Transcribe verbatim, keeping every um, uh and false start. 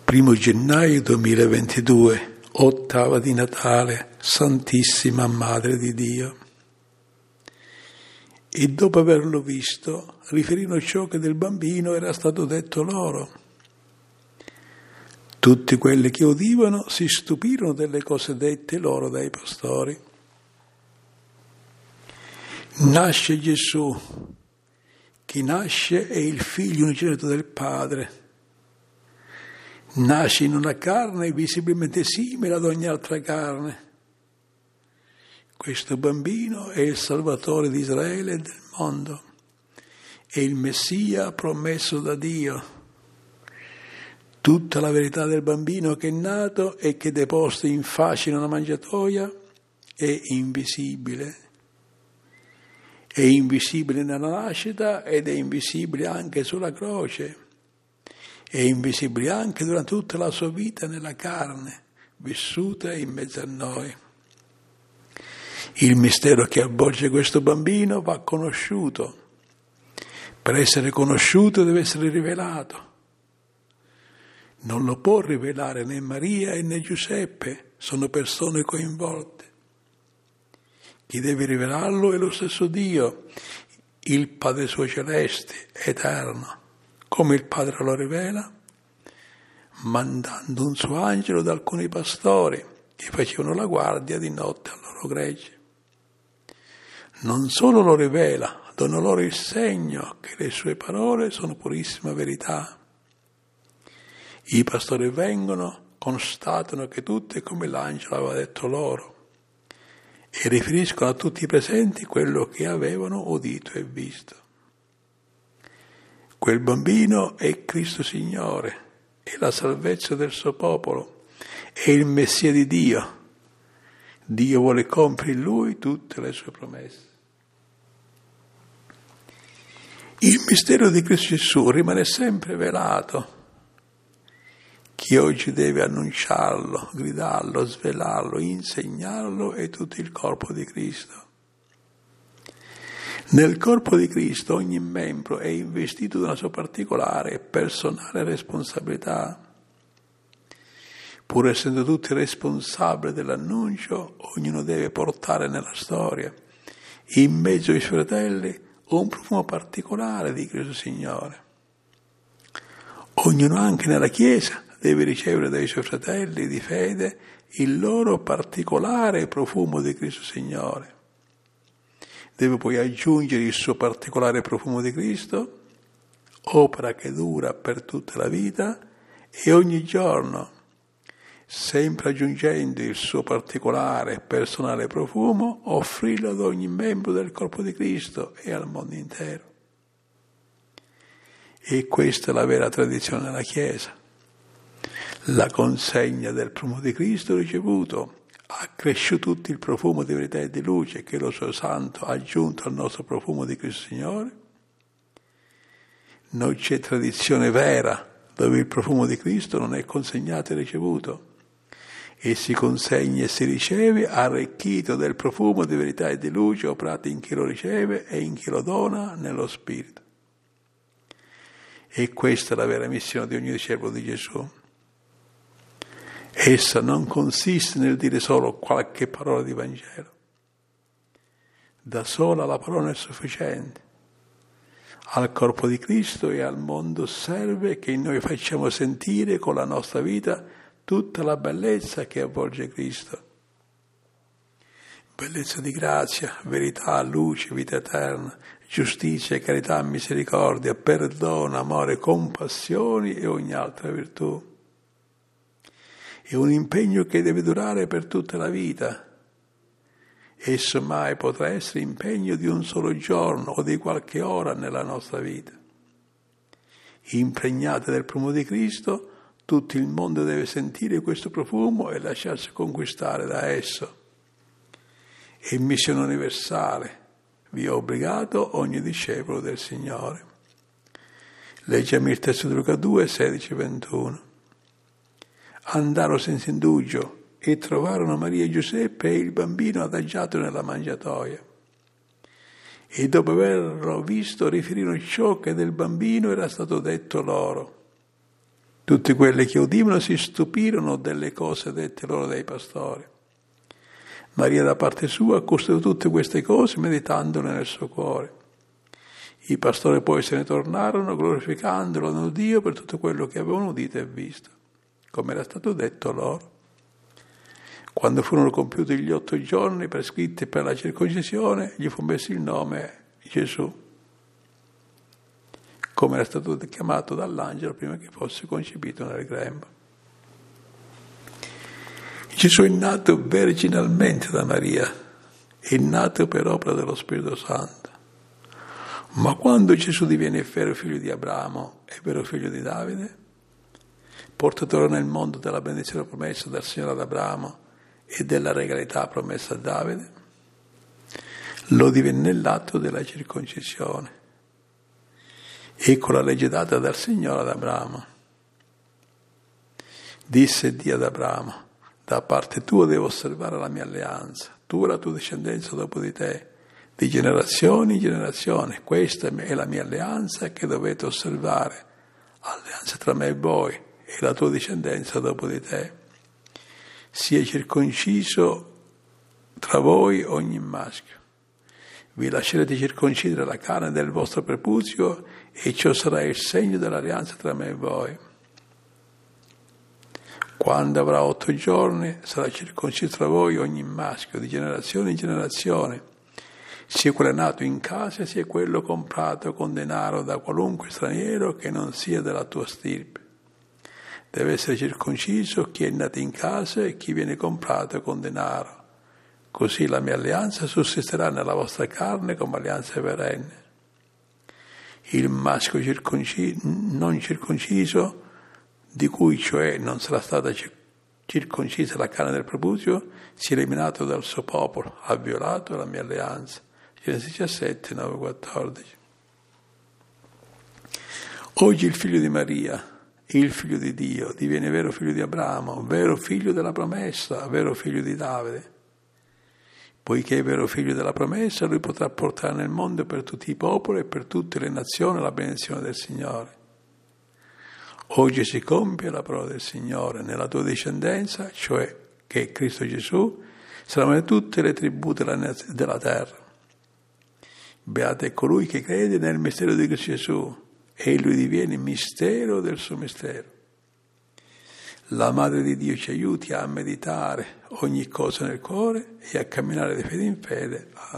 Primo gennaio duemilaventidue, ottava di Natale, Santissima Madre di Dio. E dopo averlo visto, riferirono ciò che del bambino era stato detto loro. Tutti quelli che udivano si stupirono delle cose dette loro dai pastori. Nasce Gesù. Chi nasce è il figlio unigenito del Padre. Nasce in una carne visibilmente simile ad ogni altra carne. Questo bambino è il Salvatore di Israele e del mondo. È il Messia promesso da Dio. Tutta la verità del bambino che è nato e che è deposto in fascia in una mangiatoia è invisibile. È invisibile nella nascita ed è invisibile anche sulla croce. È invisibile anche durante tutta la sua vita nella carne, vissuta in mezzo a noi. Il mistero che avvolge questo bambino va conosciuto. Per essere conosciuto deve essere rivelato. Non lo può rivelare né Maria né Giuseppe, sono persone coinvolte. Chi deve rivelarlo è lo stesso Dio, il Padre suo celeste, eterno. Come il Padre lo rivela? Mandando un suo angelo da alcuni pastori che facevano la guardia di notte al loro gregge. Non solo lo rivela, dona loro il segno che le sue parole sono purissima verità. I pastori vengono, constatano che tutto è come l'angelo aveva detto loro e riferiscono a tutti i presenti quello che avevano udito e visto. Quel bambino è Cristo Signore, è la salvezza del suo popolo, è il Messia di Dio. Dio vuole compiere in lui tutte le sue promesse. Il mistero di Cristo Gesù rimane sempre velato. Chi oggi deve annunciarlo, gridarlo, svelarlo, insegnarlo è tutto il corpo di Cristo. Nel corpo di Cristo ogni membro è investito di una sua particolare e personale responsabilità. Pur essendo tutti responsabili dell'annuncio, ognuno deve portare nella storia, in mezzo ai suoi fratelli, un profumo particolare di Cristo Signore. Ognuno anche nella Chiesa deve ricevere dai suoi fratelli di fede il loro particolare profumo di Cristo Signore. Deve poi aggiungere il suo particolare profumo di Cristo, opera che dura per tutta la vita e ogni giorno, sempre aggiungendo il suo particolare e personale profumo, offrirlo ad ogni membro del corpo di Cristo e al mondo intero. E questa è la vera tradizione della Chiesa. La consegna del profumo di Cristo ricevuto ha cresciuto tutto il profumo di verità e di luce che lo suo santo ha aggiunto al nostro profumo di Cristo Signore. Non c'è tradizione vera dove il profumo di Cristo non è consegnato e ricevuto e si consegna e si riceve arricchito del profumo di verità e di luce operato in chi lo riceve e in chi lo dona nello Spirito. E questa è la vera missione di ogni discepolo di Gesù. Essa non consiste nel dire solo qualche parola di Vangelo. Da sola la parola è sufficiente. Al corpo di Cristo e al mondo serve che noi facciamo sentire con la nostra vita tutta la bellezza che avvolge Cristo. Bellezza di grazia, verità, luce, vita eterna, giustizia, carità, misericordia, perdono, amore, compassioni e ogni altra virtù. È un impegno che deve durare per tutta la vita. Esso mai potrà essere impegno di un solo giorno o di qualche ora nella nostra vita. Impregnate del profumo di Cristo, tutto il mondo deve sentire questo profumo e lasciarsi conquistare da esso. È missione universale. Vi ho obbligato ogni discepolo del Signore. Leggiamo il testo di Luca due, sedici ventuno. Andarono senza indugio e trovarono Maria e Giuseppe e il bambino adagiato nella mangiatoia. E dopo averlo visto riferirono ciò che del bambino era stato detto loro. Tutti quelli che udivano si stupirono delle cose dette loro dai pastori. Maria da parte sua custodì tutte queste cose meditandole nel suo cuore. I pastori poi se ne tornarono glorificando lodando Dio per tutto quello che avevano udito e visto, come era stato detto loro. Quando furono compiuti gli otto giorni prescritti per la circoncisione, gli fu messo il nome Gesù, come era stato chiamato dall'angelo prima che fosse concepito nel grembo. Gesù è nato virginalmente da Maria, è nato per opera dello Spirito Santo. Ma quando Gesù diviene vero figlio di Abramo e vero figlio di Davide, portatore nel mondo della benedizione promessa dal Signore ad Abramo e della regalità promessa a Davide, lo divenne nell'atto della circoncisione. Ecco la legge data dal Signore ad Abramo. Disse Dio ad Abramo: da parte tua devo osservare la mia alleanza, tu e la tua discendenza dopo di te, di generazione in generazione. Questa è la mia alleanza che dovete osservare, alleanza tra me e voi e la tua discendenza dopo di te. Sia circonciso tra voi ogni maschio. Vi lascerete circoncidere la carne del vostro prepuzio e ciò sarà il segno dell'alleanza tra me e voi. Quando avrà otto giorni sarà circonciso tra voi ogni maschio di generazione in generazione, sia quello nato in casa sia quello comprato con denaro da qualunque straniero che non sia della tua stirpe. Deve essere circonciso chi è nato in casa e chi viene comprato con denaro. Così la mia alleanza sussisterà nella vostra carne come alleanza perenne. Il maschio circonciso, non circonciso, di cui cioè non sarà stata circoncisa la carne del prepuzio, si è eliminato dal suo popolo, ha violato la mia alleanza. Genesi diciassette, nove, quattordici. Oggi il figlio di Maria, il figlio di Dio, diviene vero figlio di Abramo, vero figlio della promessa, vero figlio di Davide. Poiché è vero figlio della promessa, lui potrà portare nel mondo per tutti i popoli e per tutte le nazioni la benedizione del Signore. Oggi si compie la parola del Signore nella tua discendenza, cioè che è Cristo Gesù, saranno tutte le tribù della, della terra. Beato è colui che crede nel mistero di Cristo Gesù, e lui diviene mistero del suo mistero. La Madre di Dio ci aiuti a meditare ogni cosa nel cuore e a camminare di fede in fede.